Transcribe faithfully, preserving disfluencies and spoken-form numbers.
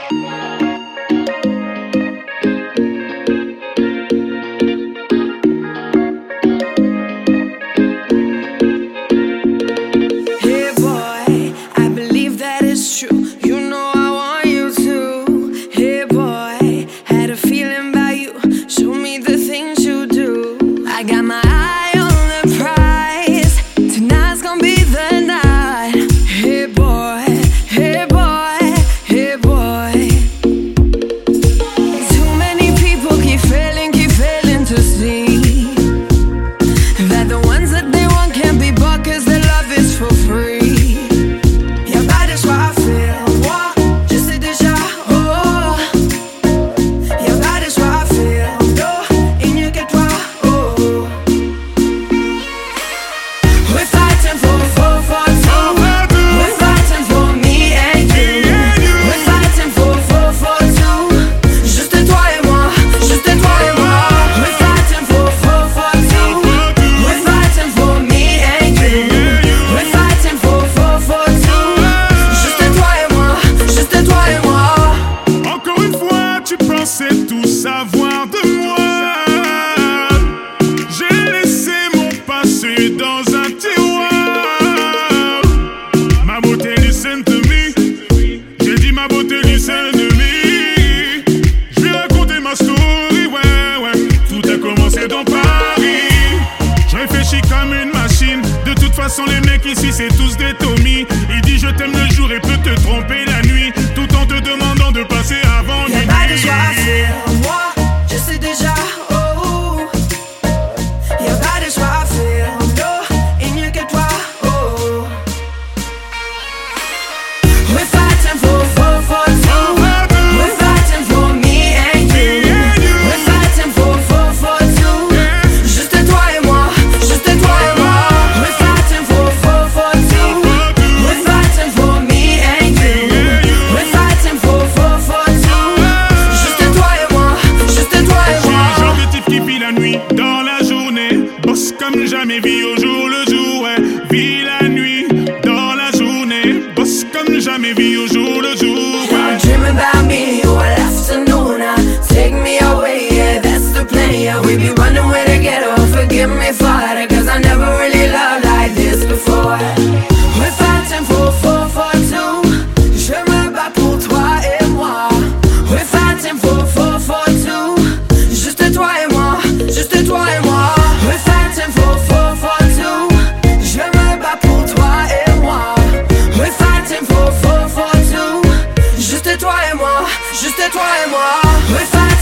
pensais tout savoir de moi. J'ai laissé mon passé dans un tiroir. Ma beauté listen to me. J'ai dit ma beauté listen to me. Je vais raconter ma story, ouais, ouais. Tout a commencé dans Paris. Je réfléchis comme une machine. De toute façon les mecs ici c'est tous des Tommy. Il dit je t'aime le jour et peut te tromper la nuit, tout en te demandant de passer avant minuit. Y'a pas de choix à faire, moi je sais déjà. Oh, y'a pas de choix à faire, no, il n'y a que toi. Oh, we're fighting for, for, for two. We're fighting for me and you. We're fighting for, for, for two. Juste toi et moi, juste toi et moi. We're fighting for, for, for two. We're fighting for me and you. We're fighting for, for, for two. Juste toi et moi, juste toi et moi. Je suis le genre de type qui vit la nuit dans la journée, bosse comme jamais, vit au jour le jour, ouais. Vit la nuit dans la journée, bosse comme jamais, vit au jour le jour, ouais. Dreaming about me all afternoon. uh, Take me away, yeah, that's the plan. Yeah, we be running way together. Forgive me for that, cause I never really loved like this before. We're fighting for, for, for two. Je me bats pour toi et moi. We're fighting for, for, for two. Juste toi et moi, juste toi et moi. We're fighting for, for, for two. Je me bats pour toi et moi. We're fighting for, for, for two. Juste toi et moi, juste toi et moi. We're fighting